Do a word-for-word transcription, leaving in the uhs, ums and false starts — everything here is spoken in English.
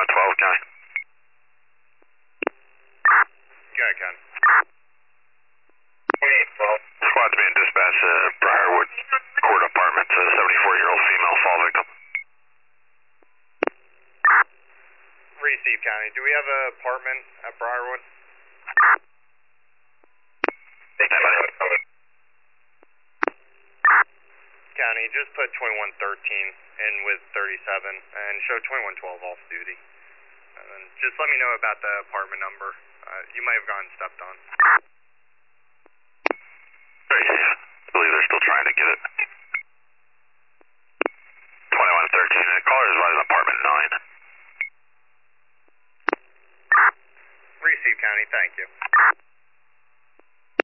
one twelve, County. Go ahead, County. Squad's being dispatched to Briarwood Court Apartments, a seventy-four-year-old female fall victim. Receive, County. Do we have an apartment at Briarwood? County, just put twenty-one thirteen in with thirty-seven and show twenty-one twelve off duty. And just let me know about the apartment number. Uh, you might have gotten stepped on. Very safe. I believe they're still trying to get it.